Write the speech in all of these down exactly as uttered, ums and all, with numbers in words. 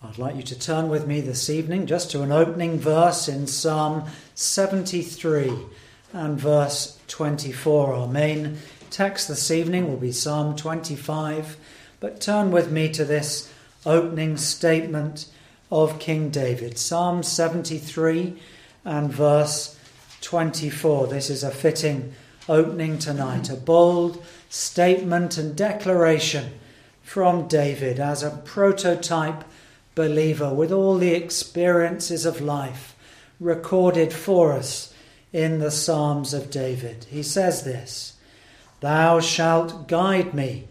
I'd like you to turn with me this evening just to an opening verse in Psalm seventy-three and verse twenty-four. Our main text this evening will be Psalm twenty-five, but turn with me to this opening statement of King David. Psalm seventy-three and verse twenty-four. This is a fitting opening tonight, a bold statement and declaration from David as a prototype believer with all the experiences of life recorded for us in the Psalms of David. He says this: "Thou shalt guide me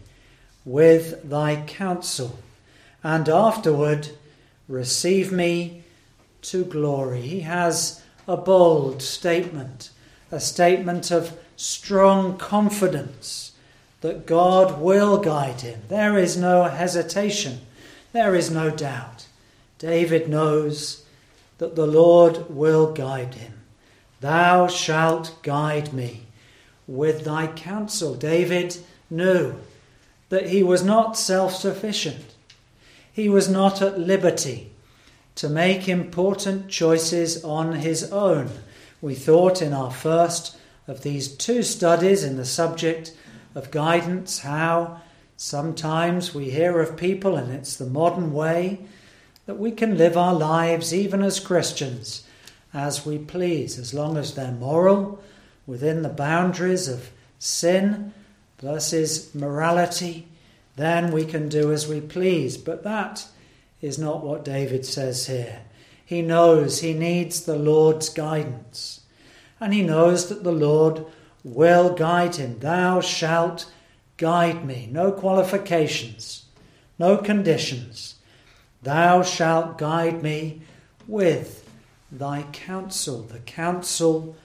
with thy counsel, and afterward receive me to glory." He has a bold statement, a statement of strong confidence that God will guide him. There is no hesitation. There is no doubt. David knows that the Lord will guide him. "Thou shalt guide me with thy counsel." David knew that he was not self-sufficient. He was not at liberty to make important choices on his own. We thought in our first of these two studies in the subject of guidance how sometimes we hear of people, and it's the modern way, that we can live our lives even as Christians as we please, as long as they're moral, within the boundaries of sin versus morality, then we can do as we please. But that is not what David says here. He knows he needs the Lord's guidance, and he knows that the Lord will guide him. "Thou shalt guide me." No qualifications, no conditions. "Thou shalt guide me with thy counsel." The counsel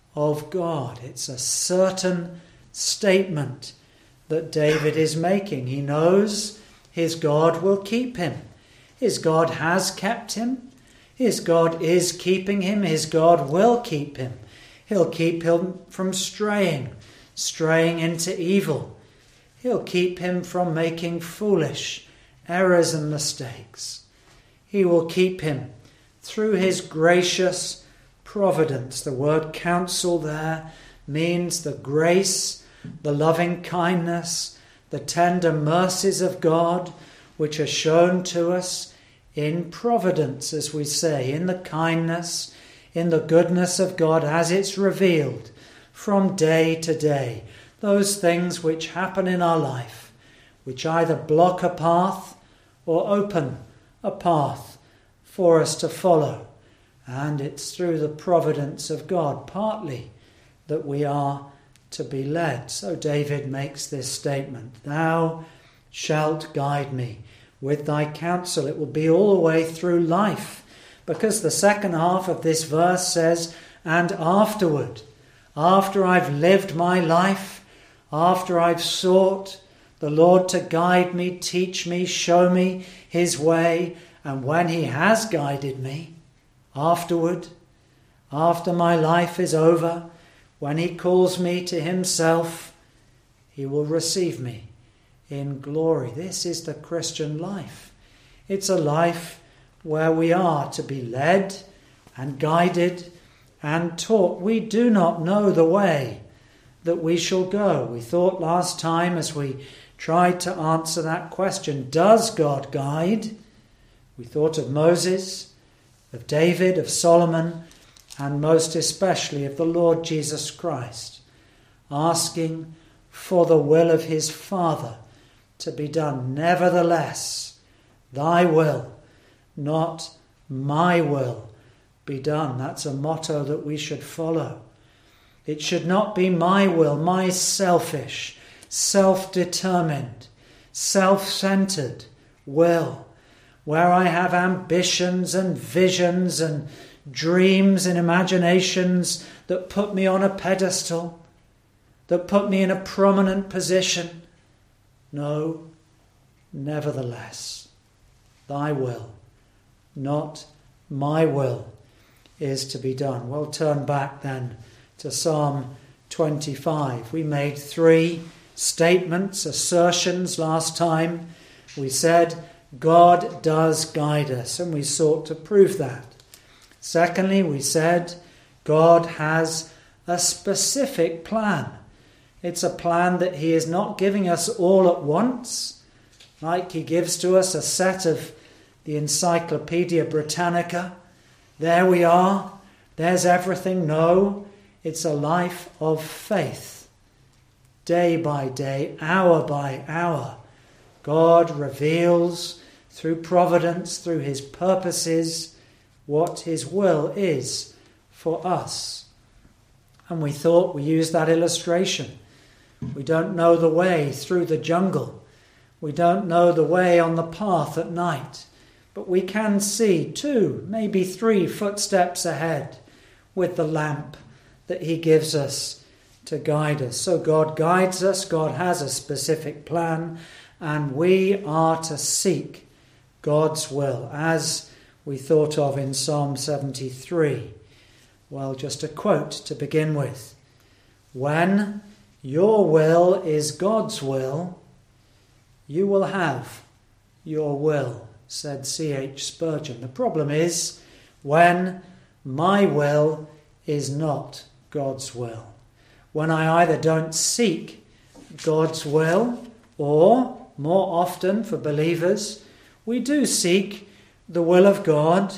of God. It's a certain statement that David is making. He knows his God will keep him. His God has kept him. His God is keeping him. His God will keep him. He'll keep him from straying, straying into evil. He'll keep him from making foolish errors and mistakes. He will keep him through his gracious providence. The word counsel there means the grace, the loving kindness, the tender mercies of God, which are shown to us in providence, as we say, in the kindness, in the goodness of God as it's revealed from day to day. Those things which happen in our life, which either block a path or open a path for us to follow. And it's through the providence of God, partly, that we are to be led. So David makes this statement: "Thou shalt guide me with thy counsel." It will be all the way through life, because the second half of this verse says, "and afterward." After I've lived my life, after I've sought the Lord to guide me, teach me, show me his way, and when he has guided me, afterward, after my life is over, when he calls me to himself, he will receive me in glory. This is the Christian life. It's a life where we are to be led and guided and taught. We do not know the way that we shall go. We thought last time, as we tried to answer that question, does God guide? We thought of Moses, of David, of Solomon, and most especially of the Lord Jesus Christ, asking for the will of his Father to be done. "Nevertheless, thy will, not my will, be done." That's a motto that we should follow. It should not be my will, my selfish, self-determined, self-centered will, where I have ambitions and visions and dreams and imaginations that put me on a pedestal, that put me in a prominent position. No, nevertheless, thy will, not my will, is to be done. We'll turn back then to Psalm twenty-five. We made three statements, assertions last time. We said, God does guide us, and we sought to prove that. Secondly, we said God has a specific plan. It's a plan that he is not giving us all at once, like he gives to us a set of the Encyclopedia Britannica. There we are, there's everything. No, it's a life of faith. Day by day, hour by hour, God reveals through providence, through his purposes, what his will is for us. And we thought we used that illustration. We don't know the way through the jungle. We don't know the way on the path at night. But we can see two, maybe three footsteps ahead with the lamp that he gives us to guide us. So God guides us. God has a specific plan. And we are to seek God's will, as we thought of in Psalm seventy-three. Well, just a quote to begin with. When your will is God's will, you will have your will, said C H Spurgeon. The problem is when my will is not God's will. When I either don't seek God's will, or, more often for believers, we do seek the will of God,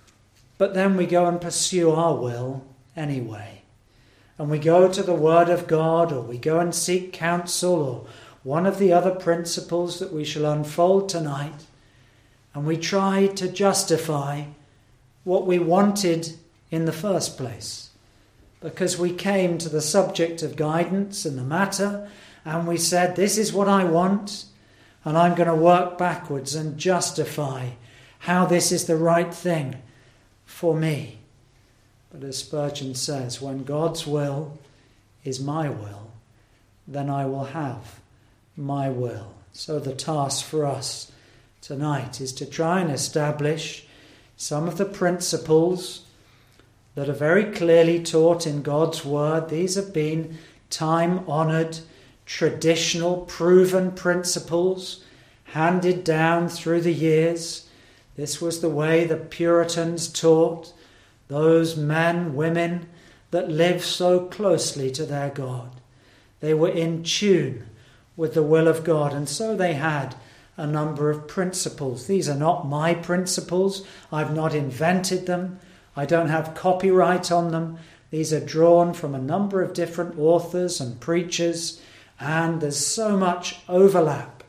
but then we go and pursue our will anyway. And we go to the Word of God, or we go and seek counsel, or one of the other principles that we shall unfold tonight, and we try to justify what we wanted in the first place. Because we came to the subject of guidance and the matter, and we said, this is what I want, and I'm going to work backwards and justify how this is the right thing for me. But as Spurgeon says, when God's will is my will, then I will have my will. So the task for us tonight is to try and establish some of the principles that are very clearly taught in God's word. These have been time-honoured, traditional, proven principles handed down through the years. This was the way the Puritans taught, those men, women that lived so closely to their God. They were in tune with the will of God, and so they had a number of principles. These are not my principles. I've not invented them. I don't have copyright on them. These are drawn from a number of different authors and preachers, and there's so much overlap.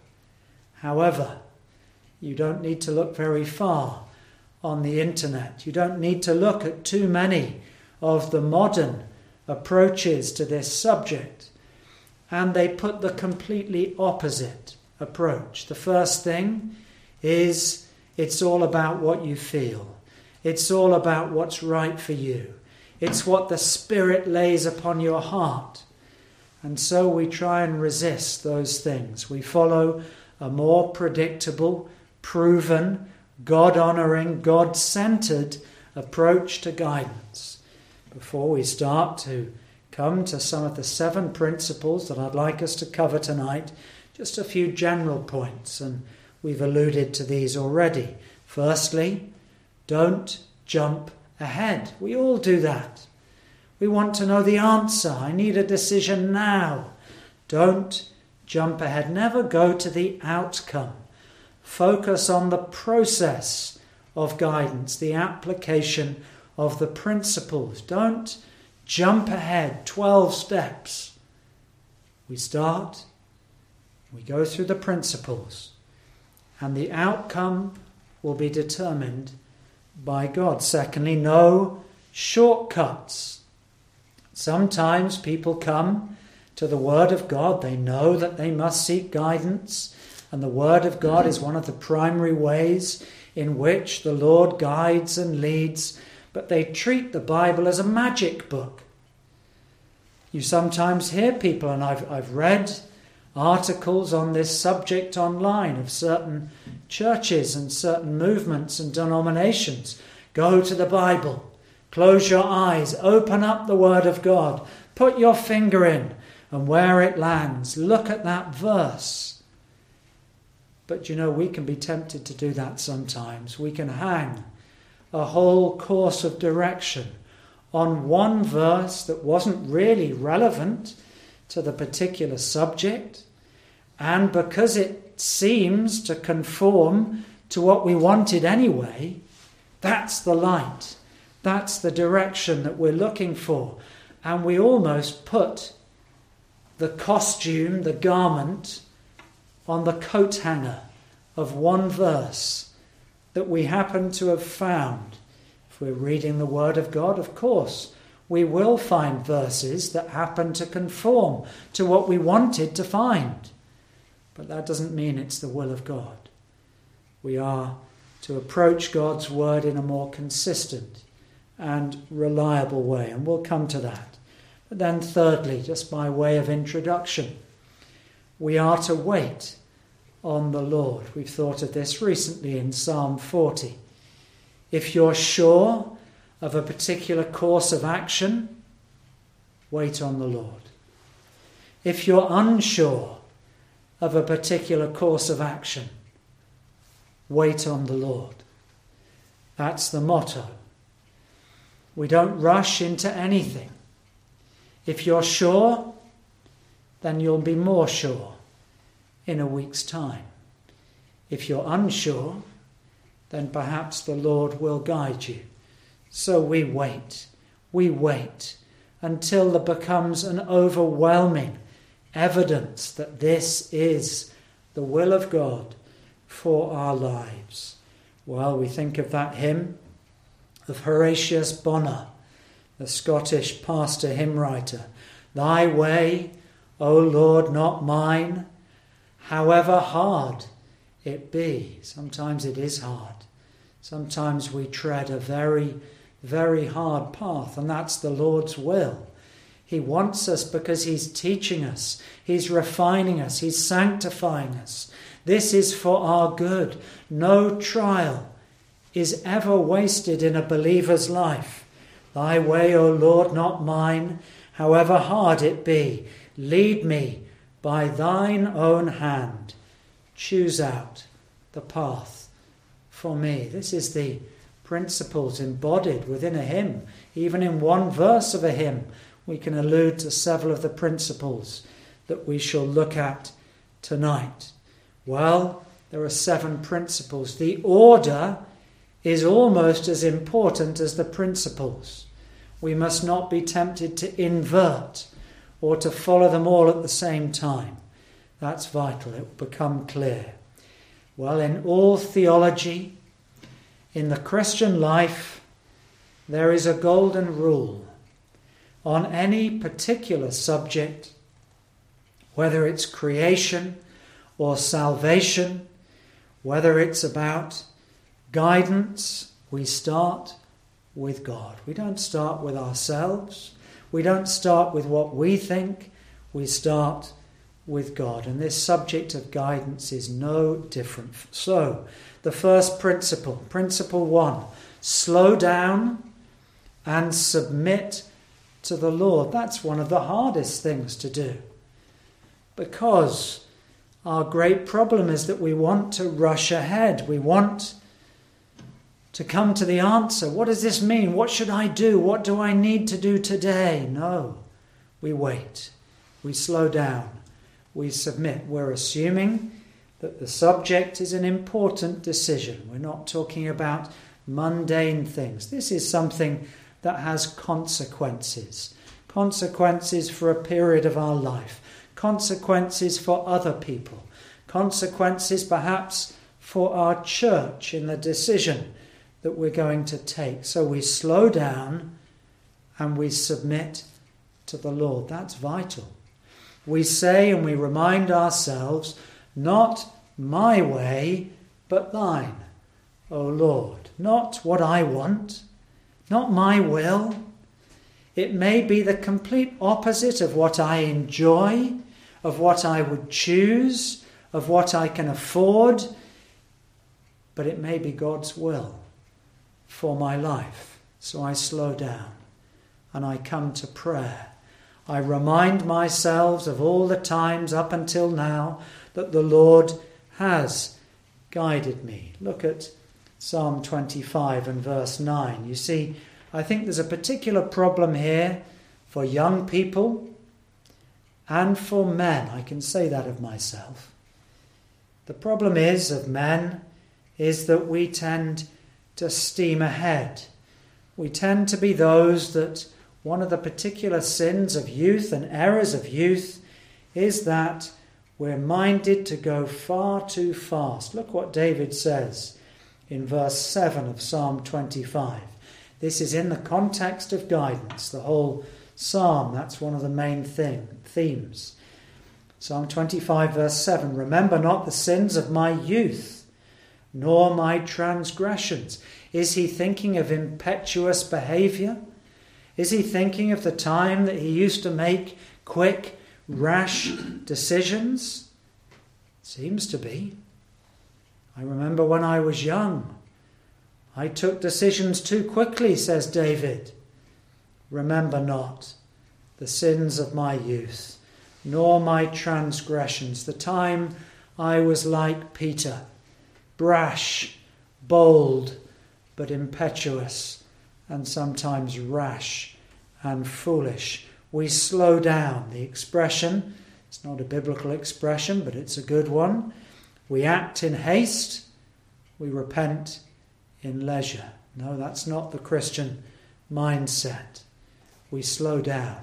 However, you don't need to look very far on the internet. You don't need to look at too many of the modern approaches to this subject. And they put the completely opposite approach. The first thing is it's all about what you feel. It's all about what's right for you. It's what the Spirit lays upon your heart. And so we try and resist those things. We follow a more predictable, proven, God-honouring, God-centred approach to guidance. Before we start to come to some of the seven principles that I'd like us to cover tonight, just a few general points, and we've alluded to these already. Firstly, don't jump ahead. We all do that. We want to know the answer. I need a decision now. Don't jump ahead. Never go to the outcome. Focus on the process of guidance, the application of the principles. Don't jump ahead twelve steps. We start, we go through the principles, and the outcome will be determined by God. Secondly, no shortcuts. Sometimes people come to the Word of God. They know that they must seek guidance, and the Word of God is one of the primary ways in which the Lord guides and leads, but they treat the Bible as a magic book. You sometimes hear people, and I've, I've read articles on this subject online of certain churches and certain movements and denominations. Go to the Bible, close your eyes, open up the Word of God, put your finger in, and where it lands, look at that verse. But you know, we can be tempted to do that sometimes. We can hang a whole course of direction on one verse that wasn't really relevant to the particular subject, and because it seems to conform to what we wanted anyway, that's the light. That's the direction that we're looking for. And we almost put the costume, the garment, on the coat hanger of one verse that we happen to have found. If we're reading the Word of God, of course, we will find verses that happen to conform to what we wanted to find. But that doesn't mean it's the will of God. We are to approach God's Word in a more consistent and reliable way, and we'll come to that. But then thirdly, just by way of introduction, we are to wait on the Lord. We've thought of this recently in Psalm forty. If you're sure of a particular course of action, wait on the Lord. If you're unsure of a particular course of action, wait on the Lord. That's the motto. We don't rush into anything. If you're sure, then you'll be more sure in a week's time. If you're unsure, then perhaps the Lord will guide you. So we wait, we wait until there becomes an overwhelming evidence that this is the will of God for our lives. Well, we think of that hymn of Horatius Bonar, the Scottish pastor hymn writer. Thy way, O Lord, not mine, however hard it be. Sometimes it is hard. Sometimes we tread a very, very hard path, and that's the Lord's will. He wants us because he's teaching us, he's refining us, he's sanctifying us. This is for our good. No trial is ever wasted in a believer's life. Thy way, O Lord, not mine, however hard it be. Lead me by thine own hand. Choose out the path for me. This is the principles embodied within a hymn. Even in one verse of a hymn, we can allude to several of the principles that we shall look at tonight. Well, there are seven principles. The order is almost as important as the principles. We must not be tempted to invert or to follow them all at the same time. That's vital. It will become clear. Well, in all theology, in the Christian life, there is a golden rule. On any particular subject, whether it's creation or salvation, whether it's about guidance, we start with God. We don't start with ourselves. We don't start with what we think. We start with God. And this subject of guidance is no different. So, the first principle, principle one, slow down and submit to the Lord. That's one of the hardest things to do, because our great problem is that we want to rush ahead. We want to come to the answer. What does this mean? What should I do? What do I need to do today? No, we wait. We slow down. We submit. We're assuming that the subject is an important decision. We're not talking about mundane things. This is something that has consequences. Consequences for a period of our life. Consequences for other people. Consequences perhaps for our church in the decision that we're going to take. So we slow down and we submit to the Lord. That's vital. We say and we remind ourselves, not my way, but thine, O Lord. Not what I want, not my will. It may be the complete opposite of what I enjoy, of what I would choose, of what I can afford, but it may be God's will for my life. So I slow down and I come to prayer. I remind myself of all the times up until now that the Lord has guided me. Look at Psalm twenty-five and verse nine. You see, I think there's a particular problem here for young people and for men. I can say that of myself. The problem is of men is that we tend to steam ahead. We tend to be those that one of the particular sins of youth and errors of youth is that we're minded to go far too fast. Look what David says in verse seven of Psalm twenty-five. This is in the context of guidance. The whole psalm, that's one of the main thing, themes. Psalm twenty-five verse seven, remember not the sins of my youth, nor my transgressions. Is he thinking of impetuous behaviour? Is he thinking of the time that he used to make quick, rash decisions? Seems to be. I remember when I was young, I took decisions too quickly, says David. Remember not the sins of my youth, nor my transgressions, the time I was like Peter, brash, bold, but impetuous, and sometimes rash and foolish. We slow down. The expression, it's not a biblical expression, but it's a good one. We act in haste, we repent in leisure. No, that's not the Christian mindset. We slow down,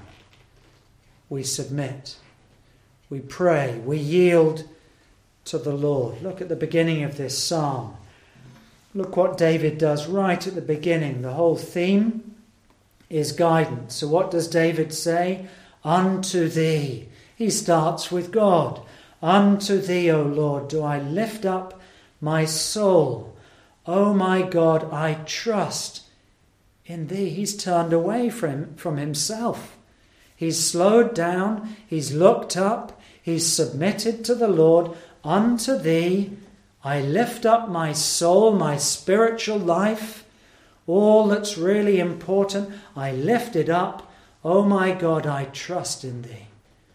we submit, we pray, we yield to the Lord. Look at the beginning of this psalm. Look what David does right at the beginning. The whole theme is guidance. So what does David say? Unto thee. He starts with God. Unto thee, O Lord, do I lift up my soul. O my God, I trust in thee. He's turned away from, from himself. He's slowed down. He's looked up. He's submitted to the Lord. Unto thee, I lift up my soul, my spiritual life, all that's really important. I lift it up. O my God, I trust in thee.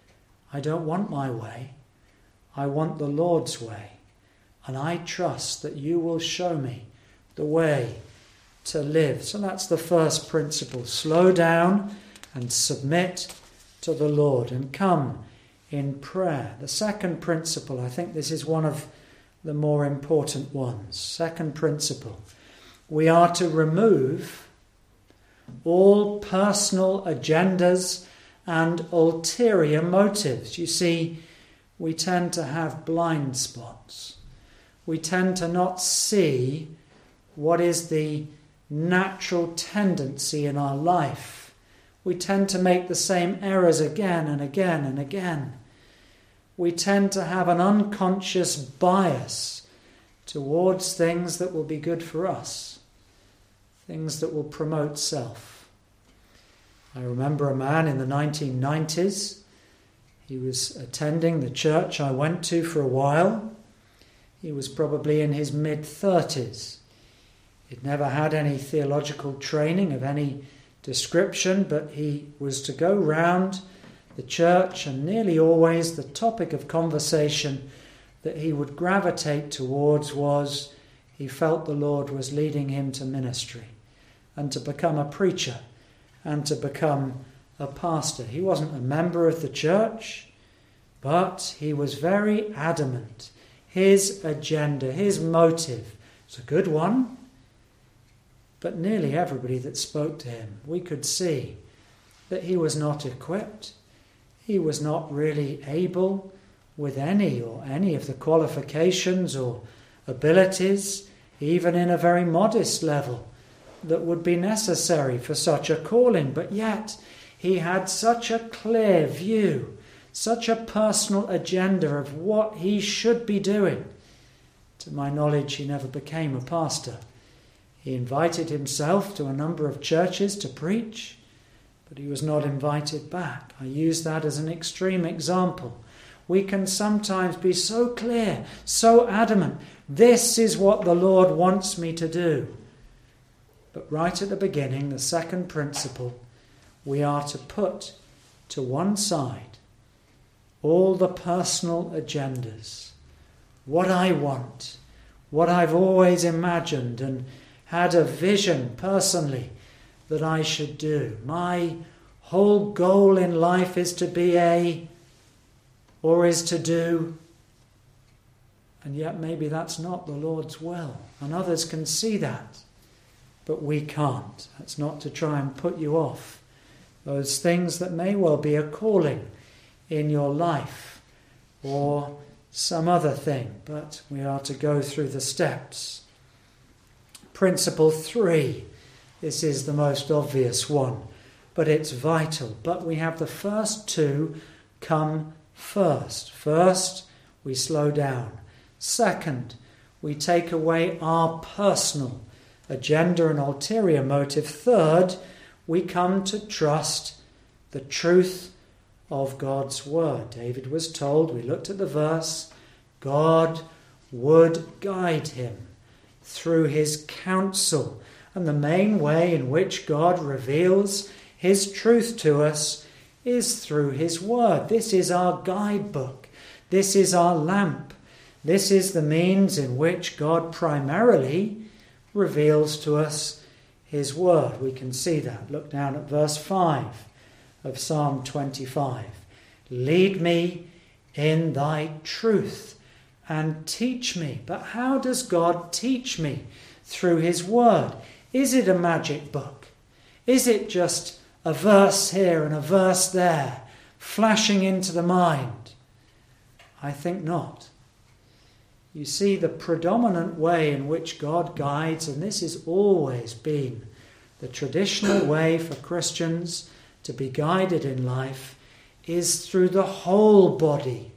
I don't want my way. I want the Lord's way. And I trust that you will show me the way to live. So that's the first principle. Slow down and submit to the Lord and come in prayer. The second principle, I think this is one of the more important ones. Second principle, we are to remove all personal agendas and ulterior motives. You see, we tend to have blind spots. We tend to not see what is the natural tendency in our life. We tend to make the same errors again and again and again. We tend to have an unconscious bias towards things that will be good for us, things that will promote self. I remember a man in the nineteen nineties. He was attending the church I went to for a while. He was probably in his mid-thirties. He'd never had any theological training of any description, but he was to go round the church, and nearly always the topic of conversation that he would gravitate towards was he felt the Lord was leading him to ministry and to become a preacher and to become a pastor. He wasn't a member of the church, but he was very adamant. His agenda, his motive was a good one, but nearly everybody that spoke to him, we could see that he was not equipped. He was not really able with any or any of the qualifications or abilities, even in a very modest level, that would be necessary for such a calling. But yet he had such a clear view, such a personal agenda of what he should be doing. To my knowledge, he never became a pastor. He invited himself to a number of churches to preach, but he was not invited back. I use that as an extreme example. We can sometimes be so clear, so adamant, this is what the Lord wants me to do. But right at the beginning, the second principle, we are to put to one side all the personal agendas, what I want, what I've always imagined and had a vision personally that I should do. My whole goal in life is to be a, or is to do, and yet maybe that's not the Lord's will. And others can see that, but we can't. That's not to try and put you off those things that may well be a calling in your life or some other thing, but we are to go through the steps. Principle three. This is the most obvious one, but it's vital. But we have the first two come first. First, we slow down. Second, we take away our personal agenda and ulterior motive. Third, we come to trust the truth of God's word. David was told, we looked at the verse, God would guide him through his counsel. And the main way in which God reveals his truth to us is through his word. This is our guidebook. This is our lamp. This is the means in which God primarily reveals to us his word. We can see that. Look down at verse five of Psalm twenty-five. Lead me in thy truth and teach me. But how does God teach me? Through his word. Is it a magic book? Is it just a verse here and a verse there, flashing into the mind? I think not. You see, the predominant way in which God guides, and this has always been the traditional way for Christians to be guided in life, is through the whole body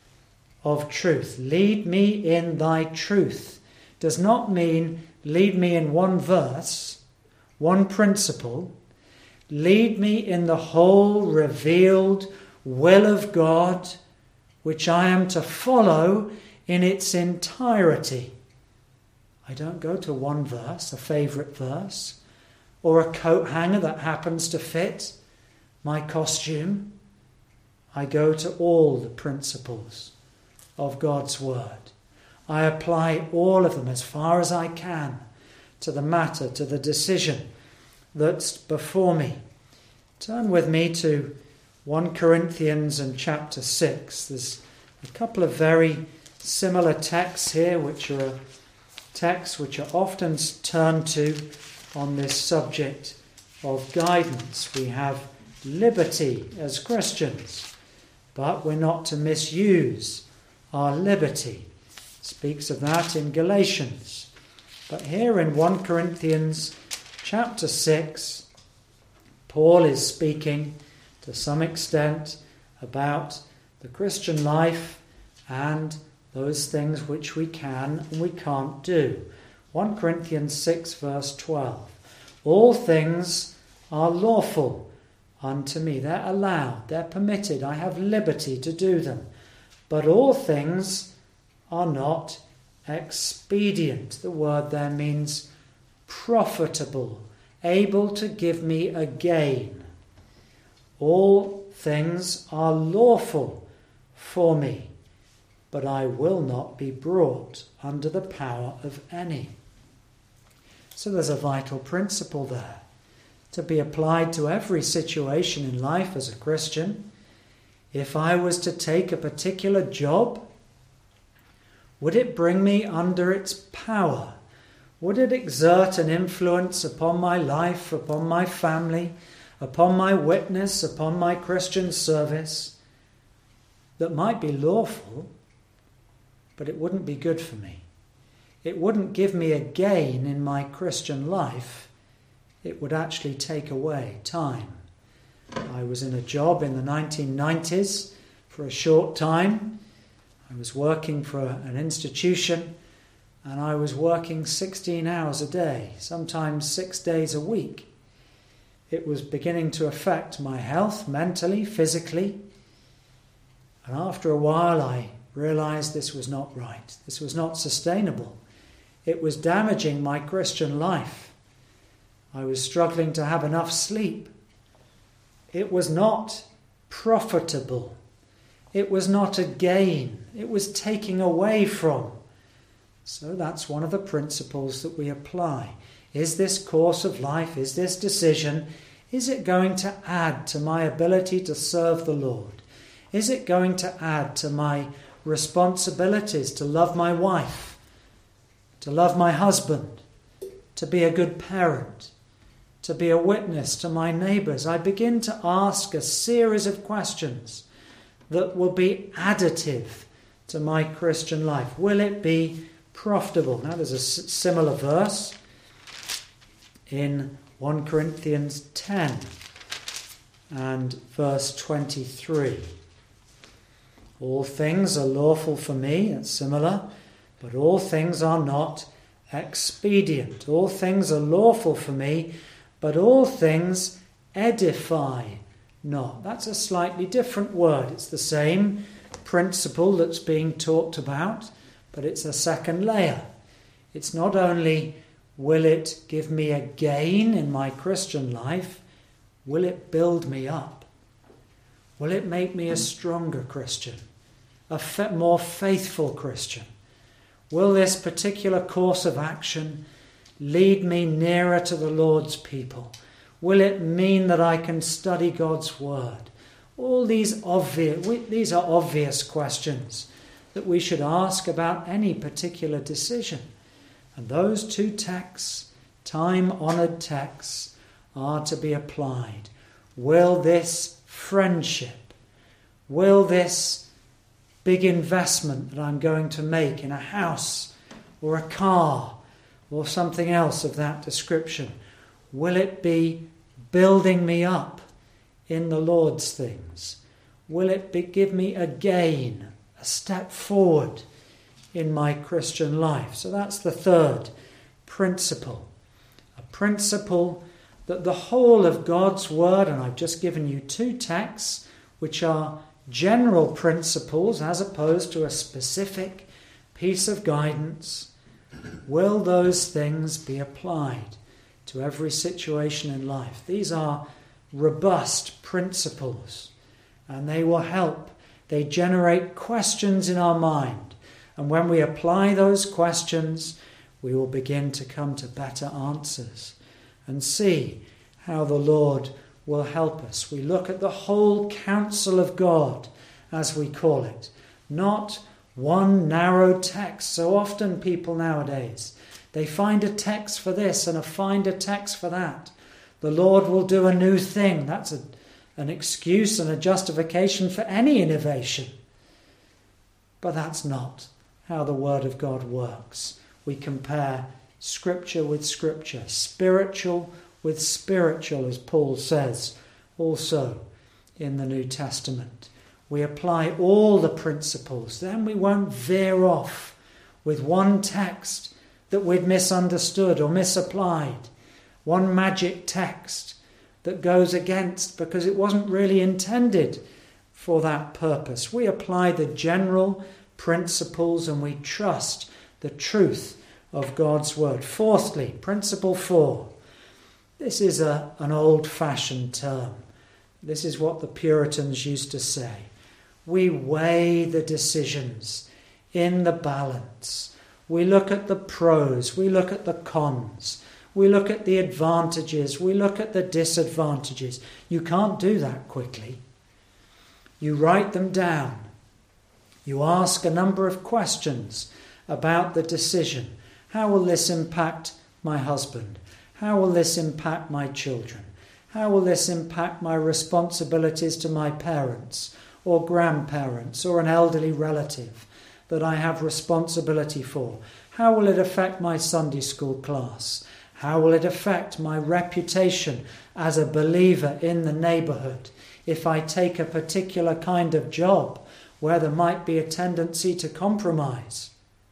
of truth. Lead me in thy truth does not mean lead me in one verse, one principle. Lead me in the whole revealed will of God, which I am to follow in its entirety. I don't go to one verse, a favourite verse, or a coat hanger that happens to fit my costume. I go to all the principles of God's word. I apply all of them as far as I can to the matter, to the decision that's before me. Turn with me to First Corinthians and chapter six. There's a couple of very similar texts here, which are texts which are often turned to on this subject of guidance. We have liberty as Christians, but we're not to misuse our liberty. It speaks of that in Galatians. But here in First Corinthians chapter six, Paul is speaking to some extent about the Christian life and those things which we can and we can't do. First Corinthians six verse twelve. All things are lawful unto me. They're allowed, they're permitted. I have liberty to do them. But all things are not expedient. The word there means profitable, able to give me a gain. All things are lawful for me, but I will not be brought under the power of any. So there's a vital principle there to be applied to every situation in life as a Christian. If I was to take a particular job, would it bring me under its power? Would it exert an influence upon my life, upon my family, upon my witness, upon my Christian service that might be lawful, but it wouldn't be good for me? It wouldn't give me a gain in my Christian life. It would actually take away time. I was in a job in the nineteen nineties for a short time. I was working for an institution and I was working sixteen hours a day, sometimes six days a week. It was beginning to affect my health, mentally, physically. And after a while I realized this was not right. This was not sustainable. It was damaging my Christian life. I was struggling to have enough sleep. It was not profitable. It was not a gain. It was taking away from So that's one of the principles that we apply. Is this course of life, is this decision, is it going to add to my ability to serve the Lord? Is it going to add to my responsibilities to love my wife, to love my husband, to be a good parent, to be a witness to my neighbours? I begin to ask a series of questions that will be additive to my Christian life. Will it be profitable? Now there's a similar verse in First Corinthians ten and verse twenty-three. All things are lawful for me, that's similar, but all things are not expedient. All things are lawful for me, but all things edify not. That's a slightly different word. It's the same principle that's being talked about, but it's a second layer. It's not only will it give me a gain in my Christian life, will it build me up? Will it make me a stronger Christian, a fa- more faithful Christian? Will this particular course of action lead me nearer to the Lord's people? Will it mean that I can study God's word? All these obvious, we, these are obvious questions that we should ask about any particular decision. And those two texts, time-honoured texts, are to be applied. Will this friendship, will this big investment that I'm going to make in a house or a car or something else of that description, will it be building me up in the Lord's things? Will it be, give me a gain, a step forward in my Christian life? So that's the third principle. A principle that the whole of God's word, and I've just given you two texts which are general principles as opposed to a specific piece of guidance, will those things be applied to every situation in life? These are robust principles, and they will help. They generate questions in our mind, and when we apply those questions, we will begin to come to better answers and see how the Lord will help us. We look at the whole counsel of God, as we call it, not one narrow text. So often people nowadays, they find a text for this and a find a text for that. The Lord will do a new thing. That's a, an excuse and a justification for any innovation. But that's not how the Word of God works. We compare Scripture with Scripture, spiritual with spiritual, as Paul says also in the New Testament. We apply all the principles. Then we won't veer off with one text that we'd misunderstood or misapplied, one magic text that goes against because it wasn't really intended for that purpose. We apply the general principles and we trust the truth of God's word. Fourthly, principle four. This is a, an old-fashioned term. This is what the Puritans used to say. We weigh the decisions in the balance. We look at the pros, we look at the cons, we look at the advantages, we look at the disadvantages. You can't do that quickly. You write them down. You ask a number of questions about the decision. How will this impact my husband? How will this impact my children? How will this impact my responsibilities to my parents or grandparents or an elderly relative that I have responsibility for? How will it affect my Sunday school class? How will it affect my reputation as a believer in the neighbourhood if I take a particular kind of job where there might be a tendency to compromise?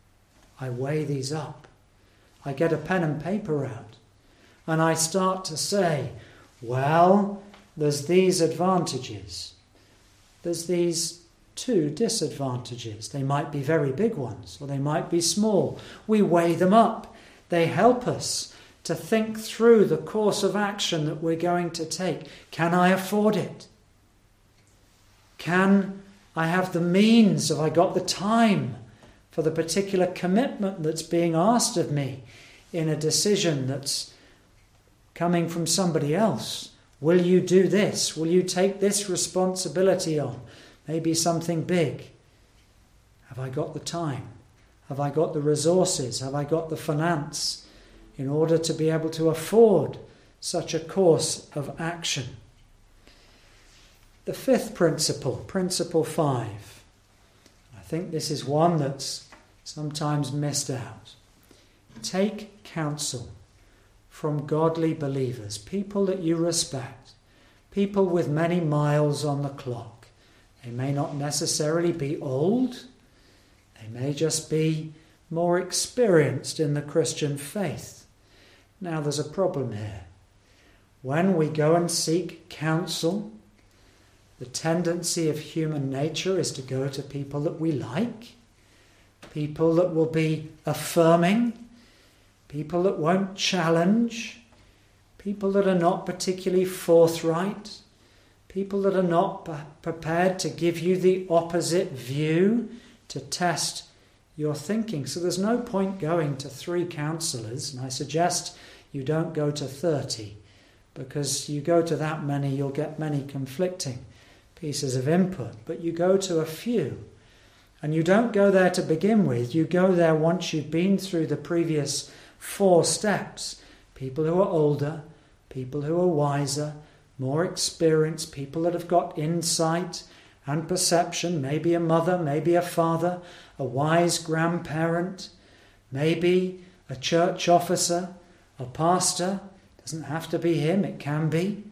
I weigh these up. I get a pen and paper out. And I start to say, well, there's these advantages. There's these two disadvantages. They might be very big ones, or they might be small. We weigh them up. They help us to think through the course of action that we're going to take. Can I afford it? Can I have the means? Have I got the time? for the particular commitment that's being asked of me in a decision that's coming from somebody else. Will you do this? Will you take this responsibility on? Maybe something big. Have I got the time? Have I got the resources? Have I got the finance in order to be able to afford such a course of action? The fifth principle, principle five. I think this is one that's sometimes missed out. Take counsel from godly believers, people that you respect, people with many miles on the clock. They may not necessarily be old. They may just be more experienced in the Christian faith. Now there's a problem here. When we go and seek counsel, the tendency of human nature is to go to people that we like, people that will be affirming, people that won't challenge, people that are not particularly forthright, people that are not p- prepared to give you the opposite view to test your thinking. So there's no point going to three counsellors, and I suggest you don't go to thirty, because you go to that many, you'll get many conflicting pieces of input. But you go to a few, and you don't go there to begin with. You go there once you've been through the previous four steps. People who are older, people who are wiser, more experienced, people that have got insight and perception, maybe a mother, maybe a father, a wise grandparent, maybe a church officer, a pastor. Doesn't have to be him, it can be.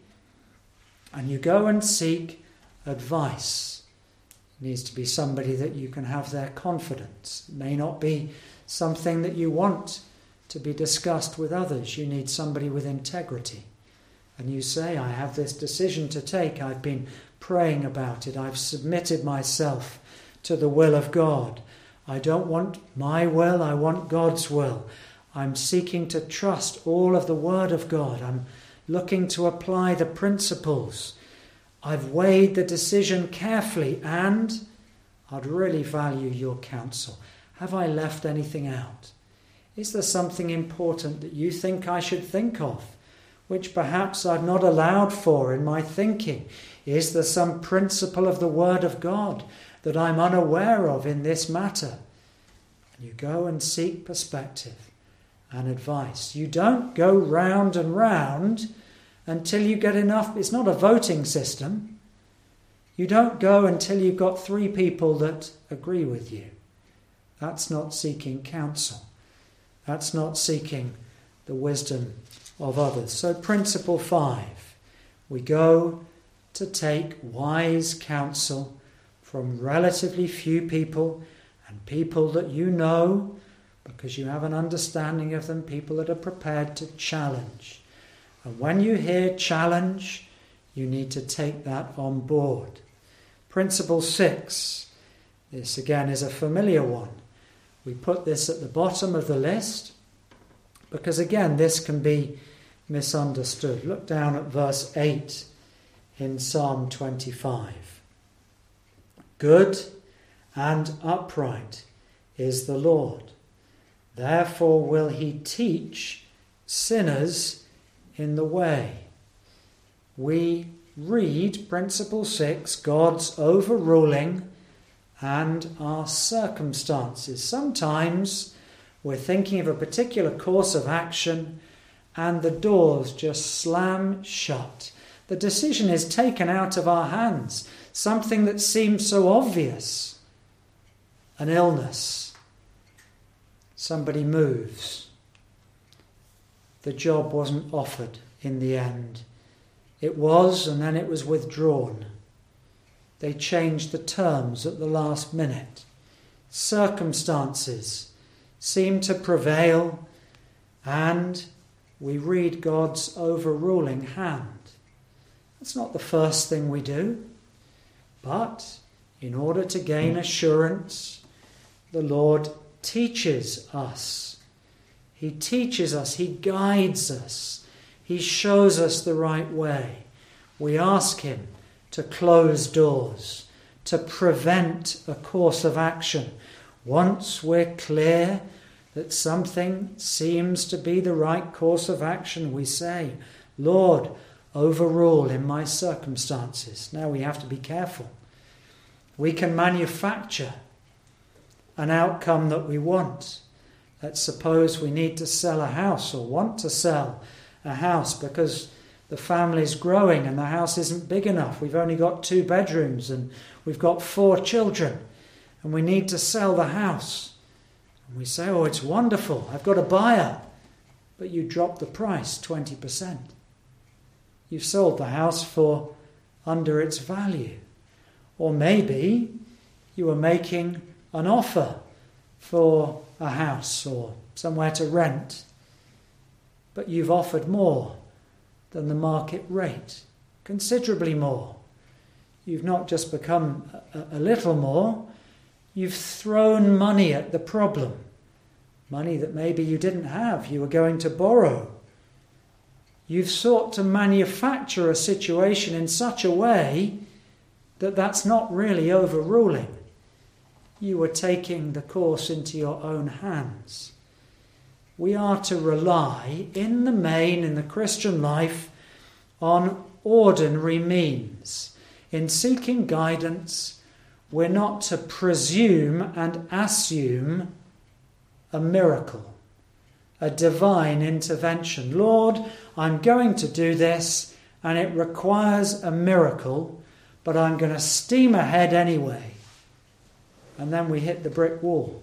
And you go and seek advice. It needs to be somebody that you can have their confidence. It may not be something that you want to be discussed with others. You need somebody with integrity. And you say, I have this decision to take. I've been praying about it. I've submitted myself to the will of God. I don't want my will, I want God's will. I'm seeking to trust all of the Word of God. I'm looking to apply the principles. I've weighed the decision carefully, and I'd really value your counsel. Have I left anything out? Is there something important that you think I should think of, which perhaps I've not allowed for in my thinking? Is there some principle of the Word of God that I'm unaware of in this matter? And you go and seek perspective and advice. You don't go round and round until you get enough. It's not a voting system. You don't go until you've got three people that agree with you. That's not seeking counsel. That's not seeking the wisdom of others. So principle five, we go to take wise counsel from relatively few people, and people that you know because you have an understanding of them, people that are prepared to challenge. And when you hear challenge, you need to take that on board. Principle six, this again is a familiar one. We put this at the bottom of the list because again this can be misunderstood. Look down at verse eight in Psalm twenty-five. Good and upright is the Lord. Therefore will he teach sinners in the way. We read principle six, God's overruling and our circumstances. Sometimes we're thinking of a particular course of action and the doors just slam shut. The decision is taken out of our hands. Something that seems so obvious. An illness. Somebody moves. The job wasn't offered in the end. It was, and then it was withdrawn. They changed the terms at the last minute. Circumstances seem to prevail, and we read God's overruling hand. That's not the first thing we do, but in order to gain assurance, the Lord teaches us. He teaches us, he guides us, he shows us the right way. We ask him to close doors, to prevent a course of action. Once we're clear that something seems to be the right course of action, we say, Lord, overrule in my circumstances. Now we have to be careful. We can manufacture an outcome that we want. Let's suppose we need to sell a house or want to sell a house because the family's growing and the house isn't big enough. We've only got two bedrooms and we've got four children and we need to sell the house. And we say, oh, it's wonderful, I've got a buyer. But you drop the price twenty percent. You've sold the house for under its value. Or maybe you are making an offer for a house or somewhere to rent, but you've offered more than the market rate, considerably more. You've not just become a, a little more, you've thrown money at the problem. Money that maybe you didn't have, you were going to borrow. You've sought to manufacture a situation in such a way that that's not really overruling. You are taking the course into your own hands. We are to rely, in the main, in the Christian life, on ordinary means. In seeking guidance, we're not to presume and assume a miracle, a divine intervention. Lord, I'm going to do this, and it requires a miracle, but I'm going to steam ahead anyway. And then we hit the brick wall.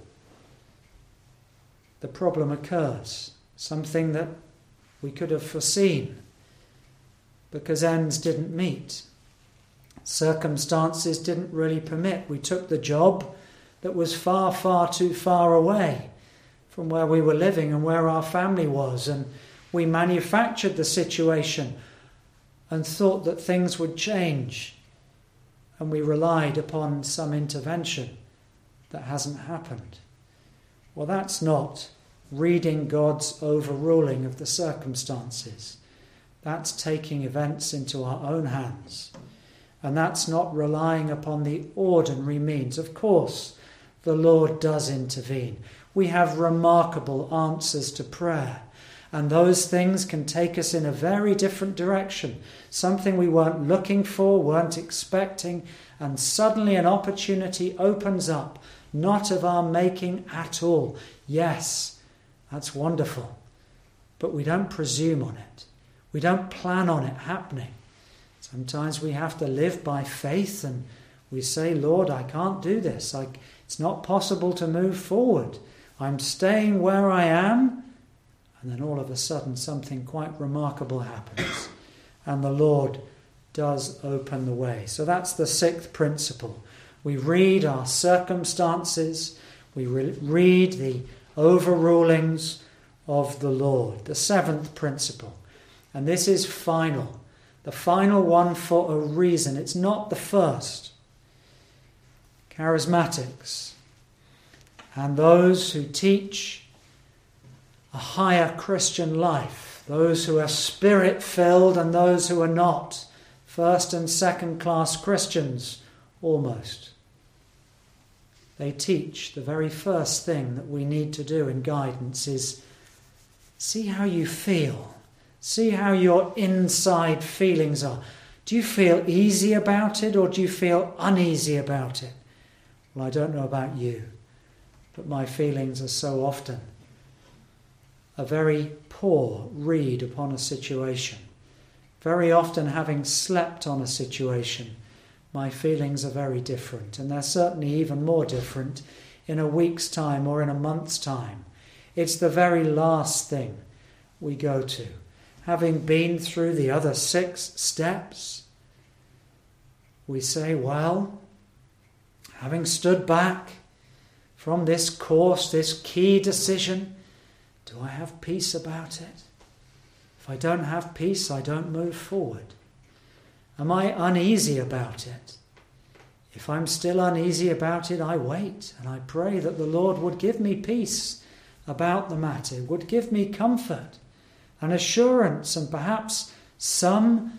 The problem occurs, something that we could have foreseen, because ends didn't meet. Circumstances didn't really permit. We took the job that was far, far too far away from where we were living and where our family was, and we manufactured the situation and thought that things would change, and we relied upon some intervention that hasn't happened. Well, that's not reading God's overruling of the circumstances. That's taking events into our own hands. And that's not relying upon the ordinary means. Of course, the Lord does intervene. We have remarkable answers to prayer. And those things can take us in a very different direction. Something we weren't looking for, weren't expecting, and suddenly an opportunity opens up. Not of our making at all. Yes, that's wonderful. But we don't presume on it. We don't plan on it happening. Sometimes we have to live by faith and we say, Lord, I can't do this. I, it's not possible to move forward. I'm staying where I am. And then all of a sudden something quite remarkable happens. And the Lord does open the way. So that's the sixth principle. We read our circumstances, we re- read the overrulings of the Lord. The seventh principle, and this is final, the final one for a reason. It's not the first. Charismatics and those who teach a higher Christian life, those who are spirit-filled and those who are not, first and second class Christians almost. They teach the very first thing that we need to do in guidance is see how you feel. See how your inside feelings are. Do you feel easy about it or do you feel uneasy about it? Well, I don't know about you, but my feelings are so often a very poor read upon a situation. Very often, having slept on a situation, my feelings are very different, and they're certainly even more different in a week's time or in a month's time. It's the very last thing we go to. Having been through the other six steps, we say, well, having stood back from this course, this key decision, do I have peace about it? If I don't have peace, I don't move forward. Am I uneasy about it? If I'm still uneasy about it, I wait and I pray that the Lord would give me peace about the matter, would give me comfort and assurance and perhaps some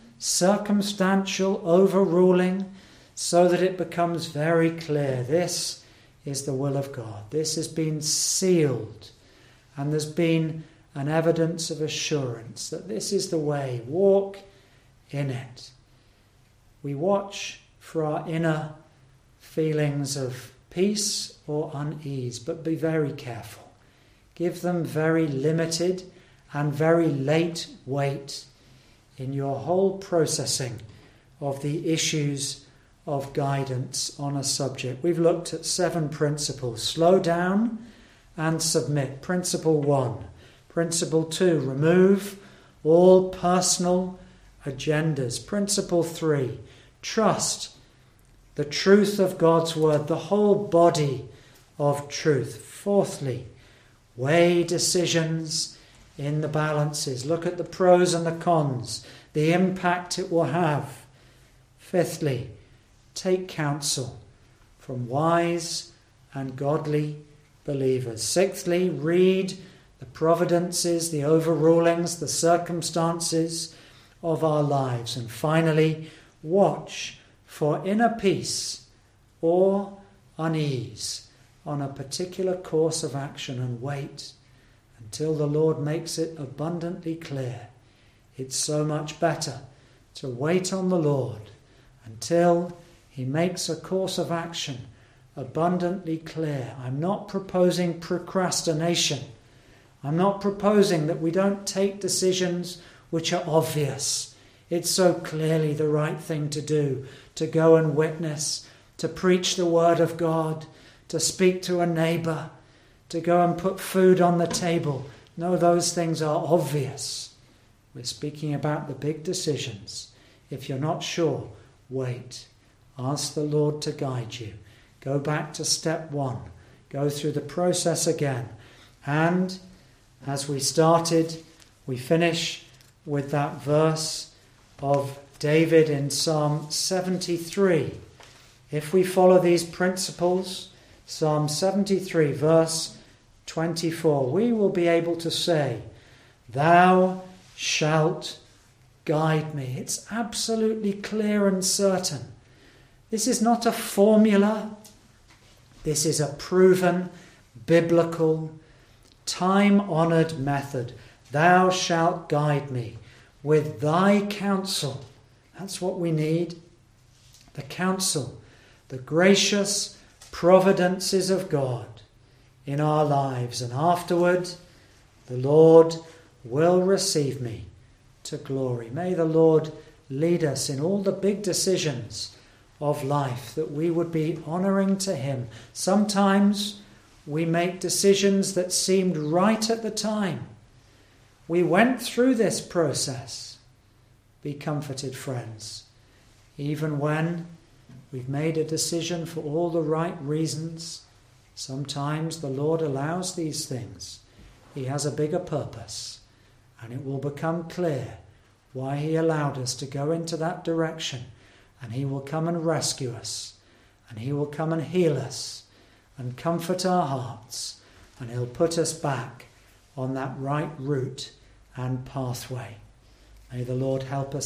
circumstantial overruling so that it becomes very clear this is the will of God. This has been sealed, and there's been an evidence of assurance that this is the way. Walk in it. We watch for our inner feelings of peace or unease, but be very careful. Give them very limited and very late weight in your whole processing of the issues of guidance on a subject. We've looked at seven principles. Slow down and submit. Principle one. Principle two, remove all personal agendas. Principle three, trust the truth of God's word, the whole body of truth. Fourthly, weigh decisions in the balances. Look at the pros and the cons, the impact it will have. Fifthly, take counsel from wise and godly believers. Sixthly, read the providences, the overrulings, the circumstances of our lives. And finally, watch for inner peace or unease on a particular course of action and wait until the Lord makes it abundantly clear. It's so much better to wait on the Lord until He makes a course of action abundantly clear. I'm not proposing procrastination. I'm not proposing that we don't take decisions which are obvious. It's so clearly the right thing to do, to go and witness, to preach the word of God, to speak to a neighbour, to go and put food on the table. No, those things are obvious. We're speaking about the big decisions. If you're not sure, wait. Ask the Lord to guide you. Go back to step one. Go through the process again. And as we started, we finish with that verse of David in Psalm seventy-three. If we follow these principles, Psalm seventy-three, verse twenty-four, we will be able to say, "Thou shalt guide me." It's absolutely clear and certain. This is not a formula. This is a proven, biblical, time-honoured method. Thou shalt guide me with thy counsel. That's what we need. The counsel, the gracious providences of God in our lives. And afterward, the Lord will receive me to glory. May the Lord lead us in all the big decisions of life, that we would be honouring to Him. Sometimes we make decisions that seemed right at the time. We went through this process. Be comforted, friends. Even when we've made a decision for all the right reasons, sometimes the Lord allows these things. He has a bigger purpose, and it will become clear why He allowed us to go into that direction. And He will come and rescue us, and He will come and heal us and comfort our hearts, and He'll put us back on that right route and pathway. May the Lord help us